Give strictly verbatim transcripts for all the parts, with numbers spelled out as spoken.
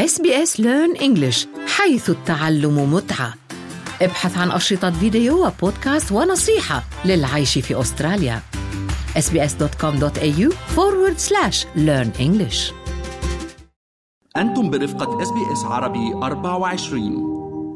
إس بي إس Learn English، حيث التعلم متعة. ابحث عن أشرطة فيديو وبودكاست ونصيحة للعيش في أستراليا. إس بي إس دوت كوم دوت إيه يو forward slash learn English. أنتم برفقة إس بي إس عربي أربعة وعشرين.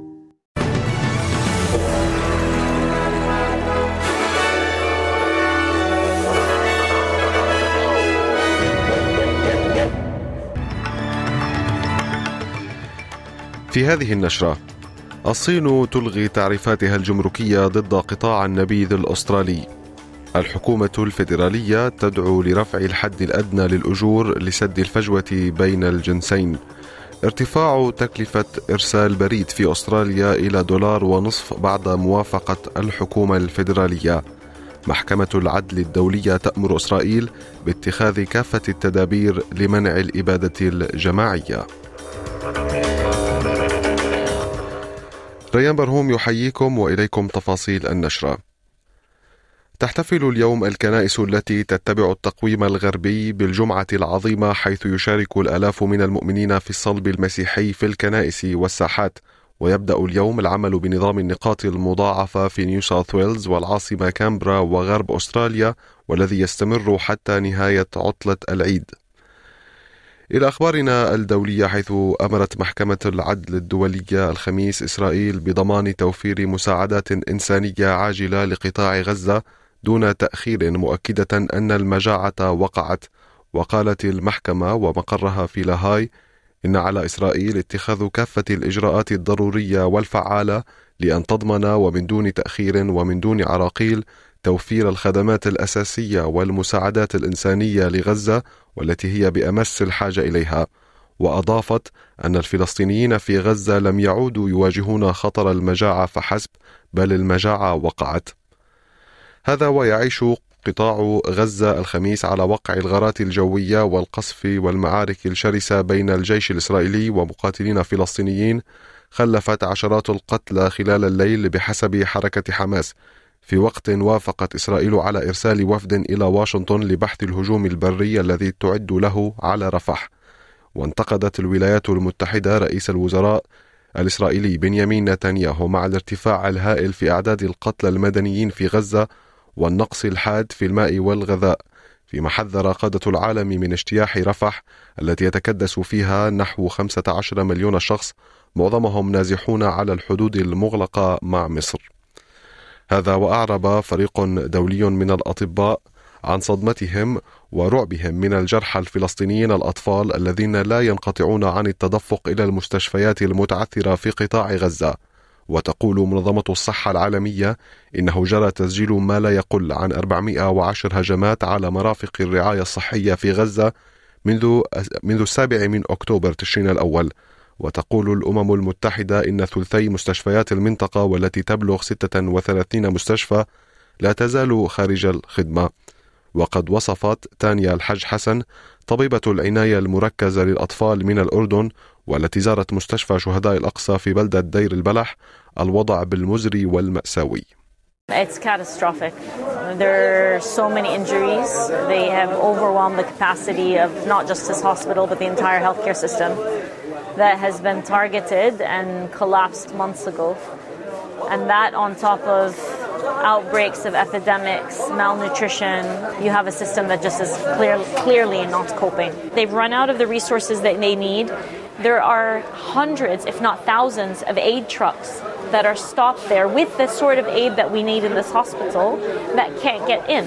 في هذه النشرة: الصين تلغي تعريفاتها الجمركية ضد قطاع النبيذ الأسترالي. الحكومة الفيدرالية تدعو لرفع الحد الأدنى للأجور لسد الفجوة بين الجنسين. ارتفاع تكلفة إرسال بريد في أستراليا إلى دولار ونصف بعد موافقة الحكومة الفيدرالية. محكمة العدل الدولية تأمر إسرائيل باتخاذ كافة التدابير لمنع الإبادة الجماعية. ريان برهوم يحييكم وإليكم تفاصيل النشرة. تحتفل اليوم الكنائس التي تتبع التقويم الغربي بالجمعة العظيمة، حيث يشارك الآلاف من المؤمنين في الصلب المسيحي في الكنائس والساحات. ويبدأ اليوم العمل بنظام النقاط المضاعفة في نيو ساوث ويلز والعاصمة كامبرا وغرب أستراليا، والذي يستمر حتى نهاية عطلة العيد. إلى أخبارنا الدولية، حيث أمرت محكمة العدل الدولية الخميس إسرائيل بضمان توفير مساعدات إنسانية عاجلة لقطاع غزة دون تأخير، مؤكدة أن المجاعة وقعت. وقالت المحكمة ومقرها في لاهاي إن على إسرائيل اتخاذ كافة الإجراءات الضرورية والفعالة لأن تضمن ومن دون تأخير ومن دون عراقيل توفير الخدمات الأساسية والمساعدات الإنسانية لغزة، والتي هي بأمس الحاجة إليها. وأضافت أن الفلسطينيين في غزة لم يعودوا يواجهون خطر المجاعة فحسب، بل المجاعة وقعت. هذا ويعيش قطاع غزة الخميس على وقع الغارات الجوية والقصف والمعارك الشرسة بين الجيش الإسرائيلي ومقاتلين فلسطينيين خلفت عشرات القتلى خلال الليل بحسب حركة حماس، في وقت وافقت إسرائيل على إرسال وفد إلى واشنطن لبحث الهجوم البري الذي تعد له على رفح. وانتقدت الولايات المتحدة رئيس الوزراء الإسرائيلي بنيامين نتنياهو مع الارتفاع الهائل في أعداد القتلى المدنيين في غزة والنقص الحاد في الماء والغذاء، فيما حذر قادة العالم من اجتياح رفح التي يتكدس فيها نحو خمسة عشر مليون شخص، معظمهم نازحون على الحدود المغلقة مع مصر. هذا وأعرب فريق دولي من الأطباء عن صدمتهم ورعبهم من الجرحى الفلسطينيين الأطفال الذين لا ينقطعون عن التدفق إلى المستشفيات المتعثرة في قطاع غزة. وتقول منظمة الصحة العالمية إنه جرى تسجيل ما لا يقل عن أربعمائة وعشر هجمات على مرافق الرعاية الصحية في غزة منذ منذ السابع من أكتوبر تشرين الأول. وتقول الأمم المتحدة إن ثلثي مستشفيات المنطقة، والتي تبلغ ستة وثلاثين مستشفى، لا تزال خارج الخدمة. وقد وصفت تانيا الحج حسن، طبيبة العناية المركزة للأطفال من الأردن والتي زارت مستشفى شهداء الأقصى في بلدة دير البلح، الوضع بالمزري والمأساوي. It's catastrophic. There are so many injuries. They have overwhelmed the capacity of not just this hospital but the entire healthcare system that has been targeted and collapsed months ago. And that on top of outbreaks of epidemics, malnutrition, you have a system that just is clear, clearly not coping. They've run out of the resources that they need. There are hundreds, if not thousands, of aid trucks that are stopped there with the sort of aid that we need in this hospital that can't get in.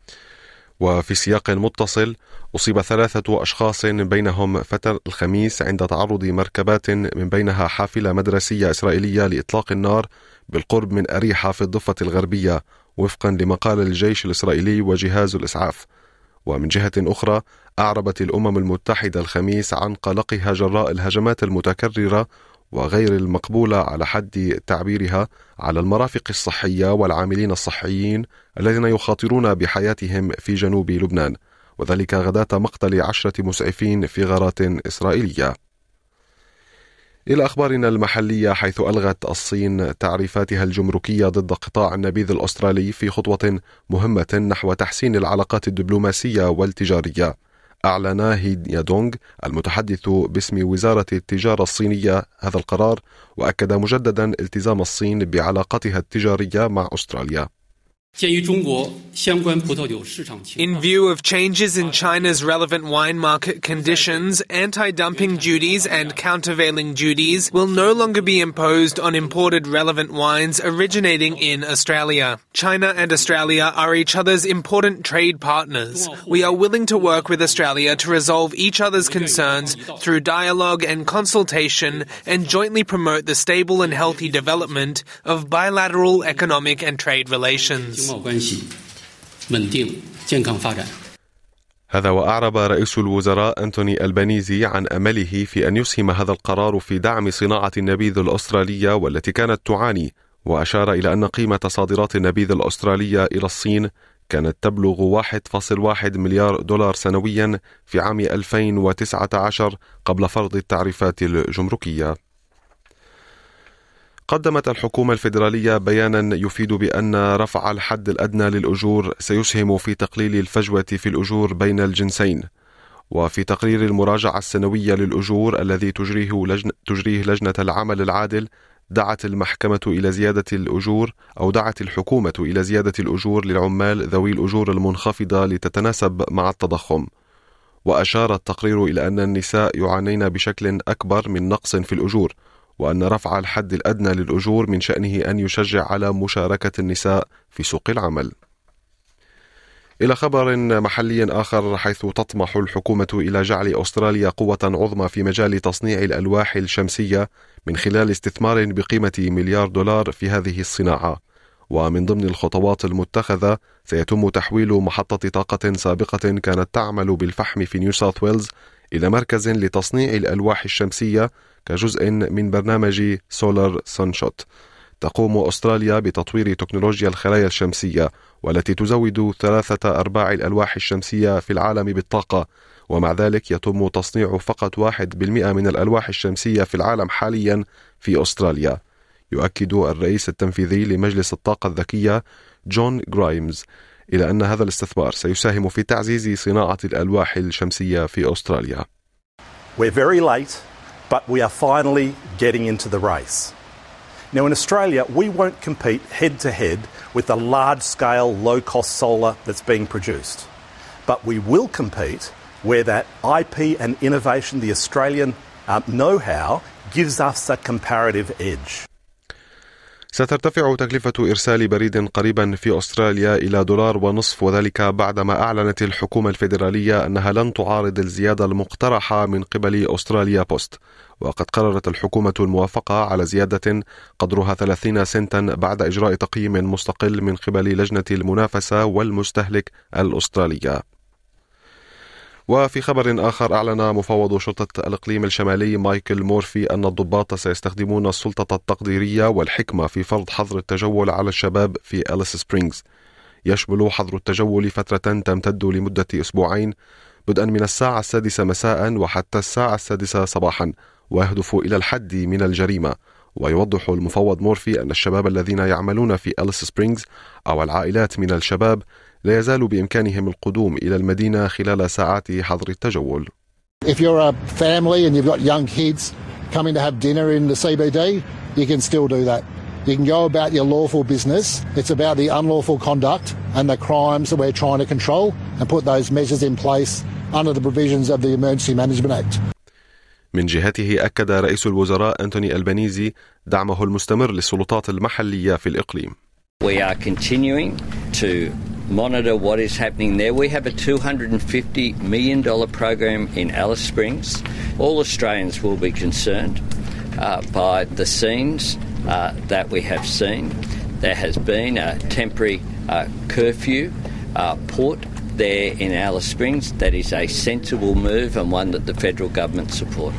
وفي سياق متصل، أصيب ثلاثة أشخاص بينهم فتى الخميس عند تعرض مركبات من بينها حافلة مدرسية إسرائيلية لإطلاق النار بالقرب من أريحة في الضفة الغربية، وفقا لما قال الجيش الإسرائيلي وجهاز الإسعاف. ومن جهة أخرى، أعربت الأمم المتحدة الخميس عن قلقها جراء الهجمات المتكررة وغير المقبولة على حد تعبيرها على المرافق الصحية والعاملين الصحيين الذين يخاطرون بحياتهم في جنوب لبنان، وذلك غداة مقتل عشرة مسعفين في غارات إسرائيلية. إلى أخبارنا المحلية، حيث ألغت الصين تعريفاتها الجمركية ضد قطاع النبيذ الأسترالي في خطوة مهمة نحو تحسين العلاقات الدبلوماسية والتجارية. أعلن هي يادونغ المتحدث باسم وزارة التجارة الصينية هذا القرار، وأكد مجددا التزام الصين بعلاقتها التجارية مع أستراليا. In view of changes in China's relevant wine market conditions, anti-dumping duties and countervailing duties will no longer be imposed on imported relevant wines originating in Australia. China and Australia are each other's important trade partners. We are willing to work with Australia to resolve each other's concerns through dialogue and consultation and jointly promote the stable and healthy development of bilateral economic and trade relations. هذا وأعرب رئيس الوزراء أنتوني ألبانيزي عن أمله في أن يسهم هذا القرار في دعم صناعة النبيذ الأسترالية والتي كانت تعاني، وأشار إلى أن قيمة صادرات النبيذ الأسترالية إلى الصين كانت تبلغ واحد فاصلة واحد مليار دولار سنويا في عام ألفين وتسعة عشر قبل فرض التعريفات الجمركية. قدمت الحكومة الفيدرالية بيانا يفيد بأن رفع الحد الأدنى للأجور سيسهم في تقليل الفجوة في الأجور بين الجنسين. وفي تقرير المراجعة السنوية للأجور الذي تجريه لجنة, تجريه لجنة العمل العادل، دعت المحكمة إلى زيادة الأجور أو دعت الحكومة إلى زيادة الأجور للعمال ذوي الأجور المنخفضة لتتناسب مع التضخم. وأشار التقرير إلى أن النساء يعانين بشكل أكبر من نقص في الأجور، وأن رفع الحد الأدنى للأجور من شأنه أن يشجع على مشاركة النساء في سوق العمل. إلى خبر محلي آخر، حيث تطمح الحكومة إلى جعل أستراليا قوة عظمى في مجال تصنيع الألواح الشمسية من خلال استثمار بقيمة مليار دولار في هذه الصناعة. ومن ضمن الخطوات المتخذة سيتم تحويل محطة طاقة سابقة كانت تعمل بالفحم في نيو ساوث ويلز إلى مركز لتصنيع الألواح الشمسية كجزء من برنامج سولار سانشوت. تقوم أستراليا بتطوير تكنولوجيا الخلايا الشمسية والتي تزود ثلاثة أرباع الألواح الشمسية في العالم بالطاقة، ومع ذلك يتم تصنيع فقط واحد بالمئة من الألواح الشمسية في العالم حاليا في أستراليا. يؤكد الرئيس التنفيذي لمجلس الطاقة الذكية جون غرايمز إلى أن هذا الاستثمار سيساهم في تعزيز صناعة الألواح الشمسية في أستراليا. We're very late, but we are finally getting into the race. Now in Australia, we won't compete head-to-head with the large-scale, low-cost solar that's being produced. But we will compete where that I P and innovation, the Australian um, know-how, gives us a comparative edge. سترتفع تكلفة إرسال بريد قريبا في أستراليا إلى دولار ونصف، وذلك بعدما أعلنت الحكومة الفيدرالية أنها لن تعارض الزيادة المقترحة من قبل أستراليا بوست. وقد قررت الحكومة الموافقة على زيادة قدرها ثلاثين سنتا بعد إجراء تقييم مستقل من قبل لجنة المنافسة والمستهلك الأسترالية. وفي خبر آخر، أعلن مفوض شرطة الإقليم الشمالي مايكل مورفي أن الضباط سيستخدمون السلطة التقديرية والحكمة في فرض حظر التجول على الشباب في أليس سبرينغز. يشمل حظر التجول فترة تمتد لمدة أسبوعين بدءا من الساعة السادسة مساء وحتى الساعة السادسة صباحا، ويهدف إلى الحد من الجريمة. ويوضح المفوض مورفي أن الشباب الذين يعملون في أليس سبرينغز أو العائلات من الشباب لا يزال بإمكانهم القدوم إلى المدينة خلال ساعات حظر التجول. If you're a family and you've got young kids coming to have dinner in the C B D, you can still do that. You can go about your lawful business. It's about the unlawful conduct and the crimes that we're trying to control and put those measures in place under the provisions of the Emergency Management Act. من جهته أكد رئيس الوزراء أنتوني ألبانيزي دعمه المستمر للسلطات المحلية في الإقليم. We are continuing to monitor what is happening there. We have a two hundred fifty million dollars program in Alice Springs. All Australians will be concerned uh, by the scenes uh, that we have seen. There has been a temporary uh, curfew uh, put there in Alice Springs. That is a sensible move and one that the federal government supports.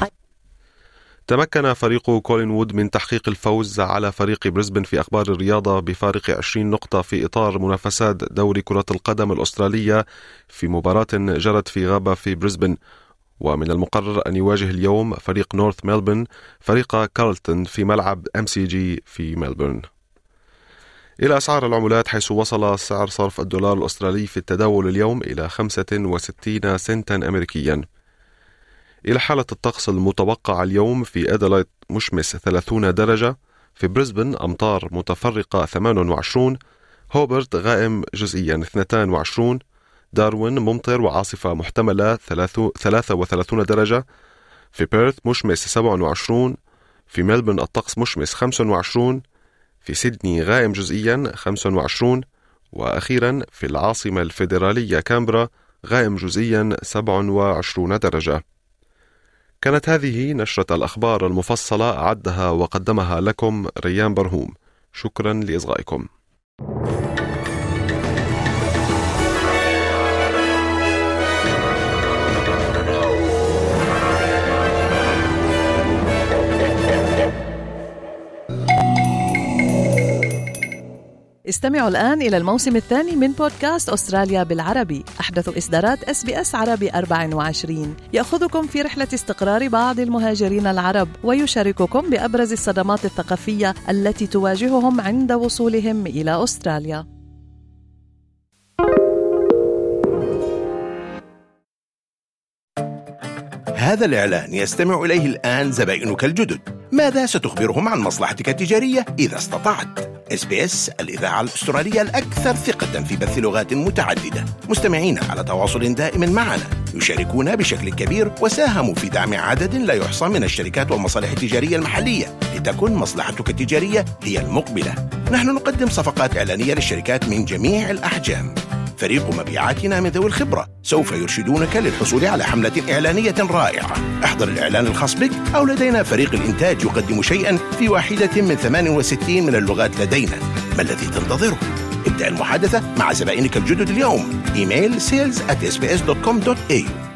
تمكن فريق كولين وود من تحقيق الفوز على فريق بريسبن في أخبار الرياضة بفارق عشرين نقطة في إطار منافسات دوري كرة القدم الأسترالية في مباراة جرت في غابة في بريسبن. ومن المقرر أن يواجه اليوم فريق نورث ميلبورن فريق كارلتون في ملعب إم سي جي في ميلبورن. إلى أسعار العملات، حيث وصل سعر صرف الدولار الأسترالي في التداول اليوم إلى خمسة وستين سنتا أمريكيا. إلى حالة الطقس المتوقع اليوم: في أدلايد مشمس ثلاثين درجة، في بريسبن أمطار متفرقة ثمانية وعشرين، هوبرت غائم جزئيا اثنين وعشرين، داروين ممطر وعاصفة محتملة ثلاثة وثلاثين درجة، في بيرث مشمس سبعة وعشرين، في ملبورن الطقس مشمس خمسة وعشرين، في سيدني غائم جزئيا خمسة وعشرين، وأخيرا في العاصمة الفيدرالية كامبرا غائم جزئيا سبعة وعشرين درجة. كانت هذه نشرة الأخبار المفصلة، أعدها وقدمها لكم ريان برهوم. شكرا لإصغائكم. استمعوا الآن إلى الموسم الثاني من بودكاست أستراليا بالعربي، أحدث إصدارات إس بي إس عربي أربعة وعشرين، يأخذكم في رحلة استقرار بعض المهاجرين العرب ويشارككم بأبرز الصدمات الثقافية التي تواجههم عند وصولهم إلى أستراليا. هذا الإعلان يستمع إليه الآن زبائنك الجدد. ماذا ستخبرهم عن مصلحتك التجارية إذا استطعت؟ إس بي إس الإذاعة الأسترالية الأكثر ثقة في بث لغات متعددة. مستمعين على تواصل دائم معنا، يشاركون بشكل كبير وساهموا في دعم عدد لا يحصى من الشركات والمصالح التجارية المحلية، لتكن مصلحتك التجارية هي المقبلة. نحن نقدم صفقات إعلانية للشركات من جميع الأحجام. فريق مبيعاتنا من ذوي الخبرة سوف يرشدونك للحصول على حملة إعلانية رائعة. احضر الإعلان الخاص بك، أو لدينا فريق الإنتاج يقدم شيئا في واحدة من ثمانية وستين من اللغات لدينا. ما الذي تنتظره؟ ابدأ المحادثة مع زبائنك الجدد اليوم. إيميل sales at s b s dot com dot a u.